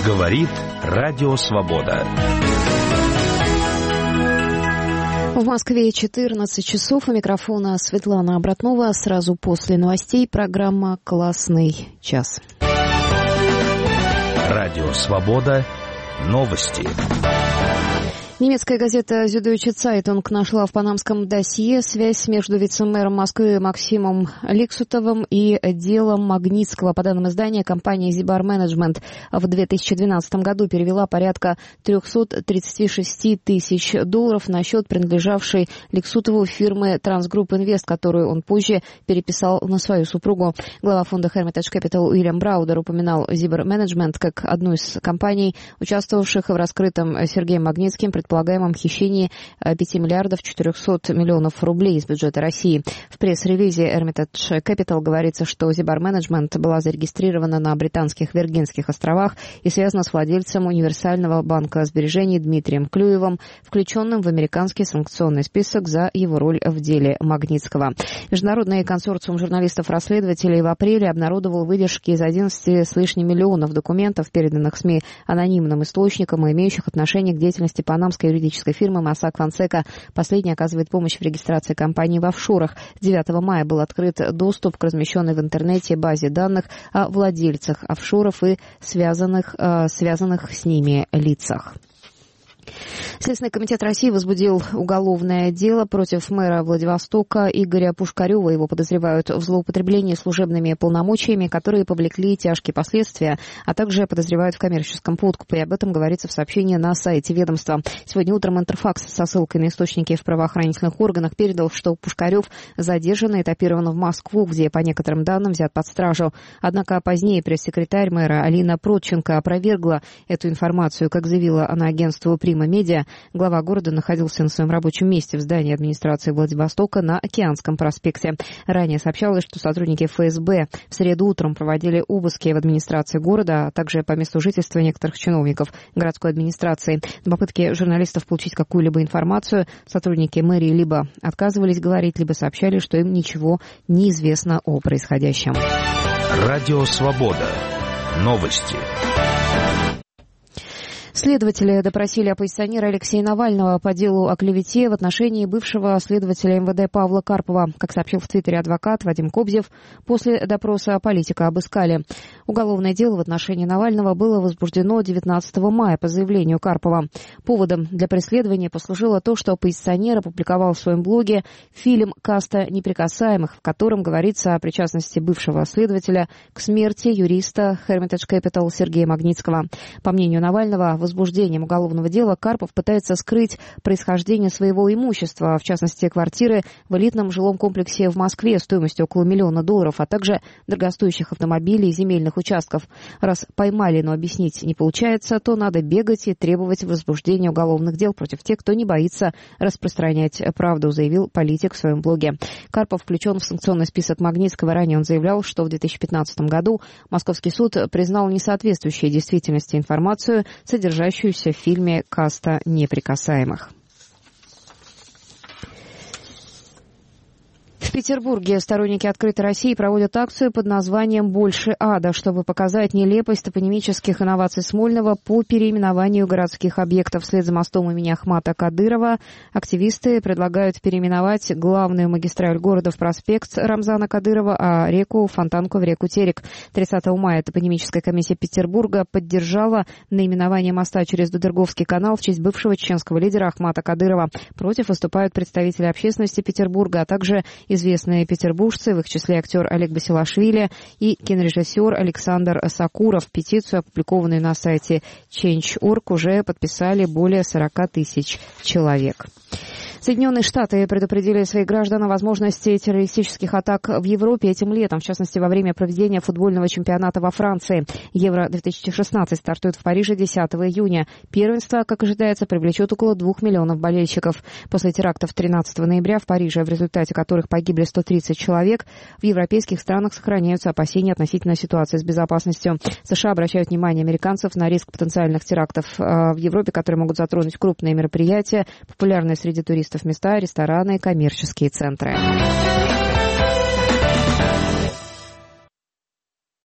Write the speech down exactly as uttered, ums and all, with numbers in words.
Говорит Радио Свобода. В Москве четырнадцать часов. У микрофона Светлана Обратнова. Сразу после новостей программа «Классный час». Радио Свобода. Новости. Немецкая газета «Süddeutsche Zeitung» нашла в панамском досье связь между вице-мэром Москвы Максимом Ликсутовым и делом Магнитского. По данным издания, компания «Зибар Менеджмент» в две тысячи двенадцатом году перевела порядка триста тридцать шесть тысяч долларов на счет, принадлежавший Ликсутову фирмы «Трансгрупп Инвест», которую он позже переписал на свою супругу. Глава фонда Hermitage Capital Уильям Браудер упоминал «Зибар Менеджмент» как одну из компаний, участвовавших в раскрытом Сергеем Магнитским предполагаемом хищении пяти миллиардов четырехсот миллионов рублей из бюджета России. В пресс-релизе Hermitage Capital говорится, что Зибар Менеджмент была зарегистрирована на британских Виргинских островах и связана с владельцем универсального банка сбережений Дмитрием Клюевым, включенным в американский санкционный список за его роль в деле Магнитского. Международный консорциум журналистов-расследователей в апреле обнародовал выдержки из одиннадцати с лишним миллионов документов, переданных СМИ анонимным источникам и имеющих отношение к деятельности панамской юридической фирмы Mossack Fonseca. Последняя оказывает помощь в регистрации компаний в офшорах. девятого мая был открыт доступ к размещенной в интернете базе данных о владельцах офшоров и связанных, э, связанных с ними лицах. Следственный комитет России возбудил уголовное дело против мэра Владивостока Игоря Пушкарева. Его подозревают в злоупотреблении служебными полномочиями, которые повлекли тяжкие последствия, а также подозревают в коммерческом подкупе. И об этом говорится в сообщении на сайте ведомства. Сегодня утром Интерфакс со ссылкой на источники в правоохранительных органах передал, что Пушкарев задержан и этапирован в Москву, где, по некоторым данным, взят под стражу. Однако позднее пресс-секретарь мэра Алина Протченко опровергла эту информацию. Как заявила она агентству «Прима Медиа», глава города находился на своем рабочем месте в здании администрации Владивостока на Океанском проспекте. Ранее сообщалось, что сотрудники эф эс бэ в среду утром проводили обыски в администрации города, а также по месту жительства некоторых чиновников городской администрации. На попытке журналистов получить какую-либо информацию сотрудники мэрии либо отказывались говорить, либо сообщали, что им ничего не известно о происходящем. Радио Свобода. Новости. Следователи допросили оппозиционера Алексея Навального по делу о клевете в отношении бывшего следователя эм вэ дэ Павла Карпова. Как сообщил в Твиттере адвокат Вадим Кобзев, после допроса политика обыскали. Уголовное дело в отношении Навального было возбуждено девятнадцатого мая по заявлению Карпова. Поводом для преследования послужило то, что оппозиционер опубликовал в своем блоге фильм «Каста неприкасаемых», в котором говорится о причастности бывшего следователя к смерти юриста Hermitage Capital Сергея Магнитского. По мнению Навального, возбуждением уголовного дела Карпов пытается скрыть происхождение своего имущества, в частности, квартиры в элитном жилом комплексе в Москве стоимостью около миллиона долларов, а также дорогостоящих автомобилей и земельных участков. Раз поймали, но объяснить не получается, то надо бегать и требовать возбуждения уголовных дел против тех, кто не боится распространять правду, заявил политик в своем блоге. Карпов включен в санкционный список Магнитского. Ранее он заявлял, что в две тысячи пятнадцатом году Московский суд признал несоответствующей действительности информацию, содержащуюся в фильме «Каста неприкасаемых». В Петербурге сторонники «Открытой России» проводят акцию под названием «Больше ада», чтобы показать нелепость топонимических инноваций Смольного по переименованию городских объектов. Вслед за мостом имени Ахмата Кадырова активисты предлагают переименовать главную магистраль города в проспект Рамзана Кадырова, а реку Фонтанку в реку Терек. тридцатого мая топонимическая комиссия Петербурга поддержала наименование моста через Дудерговский канал в честь бывшего чеченского лидера Ахмата Кадырова. Против выступают представители общественности Петербурга, а также известные петербуржцы, в их числе актер Олег Басилашвили и кинорежиссер Александр Сакуров. Петицию, опубликованную на сайте ченч точка орг, уже подписали более сорока тысяч человек. Соединенные Штаты предупредили своих граждан о возможности террористических атак в Европе этим летом, в частности, во время проведения футбольного чемпионата во Франции. Евро две тысячи шестнадцать стартует в Париже десятого июня. Первенство, как ожидается, привлечет около двух миллионов болельщиков. После терактов тринадцатого ноября в Париже, в результате которых погибли сто тридцать человек, в европейских странах сохраняются опасения относительно ситуации с безопасностью. США обращают внимание американцев на риск потенциальных терактов в Европе, которые могут затронуть крупные мероприятия, популярные среди туристов места, рестораны и коммерческие центры.